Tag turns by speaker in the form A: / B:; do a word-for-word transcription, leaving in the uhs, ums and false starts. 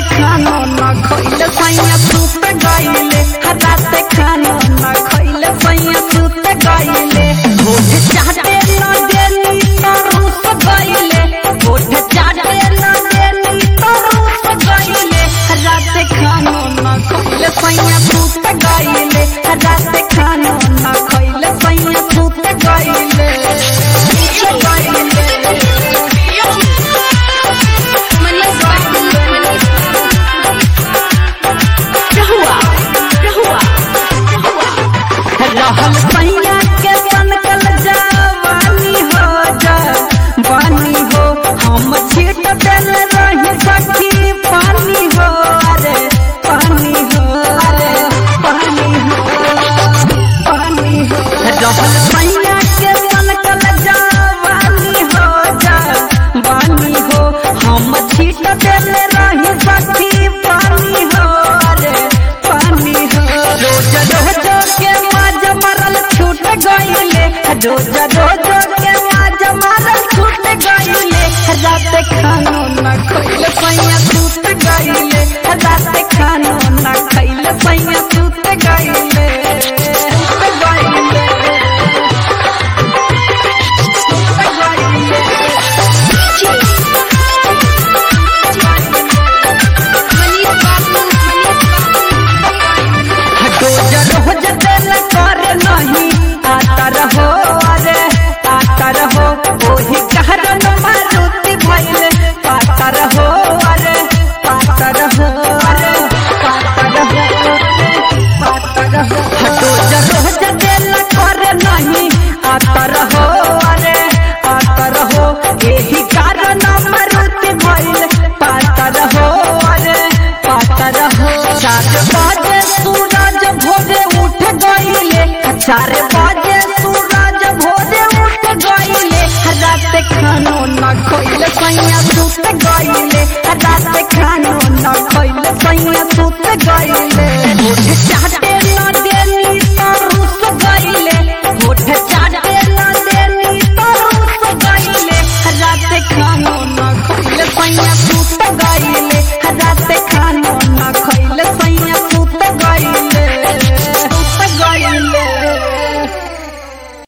A: खानो न खइले सैया सुत गइले रात खानो न खइले सैया सुत गइले होठ चाटे न देनी त रुस गइले होठ चाटे न देनी त रुस गइले रात खानो न खइले सैया सुत गइले रात खानो न खइले सैया सुत गइले रहल सैया के बनकल जवानी हो जा बानी हो हम छीट देल